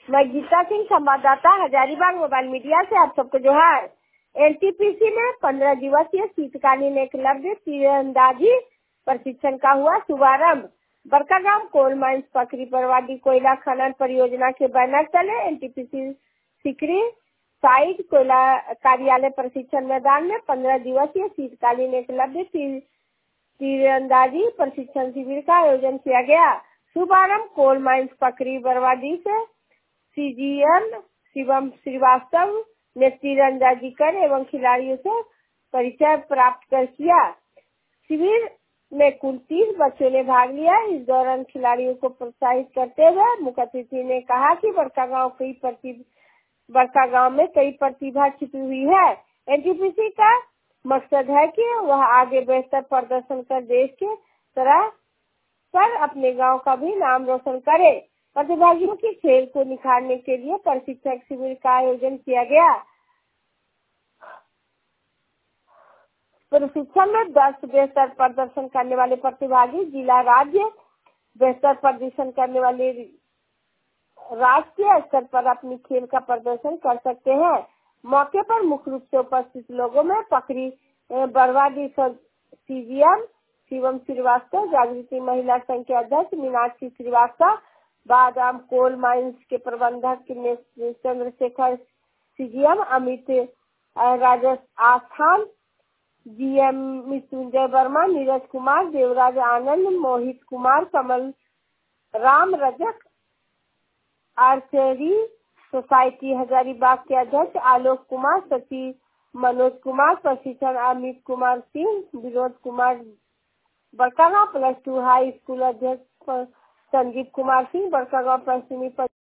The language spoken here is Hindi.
मैं गीता सिंह, संवाददाता हजारीबाग मोबाइल मीडिया से आप सबको जोहार। एनटीपीसी में 15 दिवसीय शीतकालीन एकलव्य तीरंदाजी प्रशिक्षण का हुआ शुभारंभ। बड़कागांव कोल माइंस पकरी बर्बादी कोयला खनन परियोजना के बैनर तले एनटीपीसी सिकरी साइड कोयला कार्यालय प्रशिक्षण मैदान में 15 दिवसीय शीतकालीन एकलव्य तीरंदाजी प्रशिक्षण शिविर का आयोजन किया गया। शुभारंभ कोल माइंस पकरी बर्बादी से सीजीएम शिवम श्रीवास्तव ने तीरंदाजी कर एवं खिलाड़ियों से परिचय प्राप्त कर किया। शिविर में कुल 30 बच्चों ने भाग लिया। इस दौरान खिलाड़ियों को प्रोत्साहित करते हुए मुख्य अतिथि ने कहा कि बड़कागांव में कई प्रतिभा छिपी हुई है। एनटीपीसी का मकसद है कि वह आगे बेहतर प्रदर्शन कर देश के तरह पर अपने गांव का भी नाम रोशन करे। प्रतिभागियों की खेल को निखारने के लिए प्रशिक्षक शिविर का आयोजन किया गया। प्रशिक्षण में 10 बेहतर प्रदर्शन करने वाले प्रतिभागी जिला राज्य बेहतर प्रदर्शन करने वाले राष्ट्रीय स्तर पर अपनी खेल का प्रदर्शन कर सकते हैं। मौके पर मुख्य रूप से उपस्थित लोगों में पकड़ी बर्बादी सीजीएम शिवम श्रीवास्तव, जागृति महिला संघ के अध्यक्ष मीनाक्षी श्रीवास्तव, बादाम कोल माइंस के प्रबंधक चंद्रशेखर सीजीएम, अमित राजस आस्थान, GM Mrityunjay Verma, Neeraj Kumar, Devraj Anand, Mohit Kumar, Kamal Ram Rajak, archery society Hazaribagh के अध्यक्ष आलोक कुमार, सचिव मनोज कुमार, प्रशिक्षण अमित कुमार सिंह, विनोद कुमार, बड़कागांव +2 हाई स्कूल अध्यक्ष संदीप कुमार सिंह, बड़कागांव पश्चिमी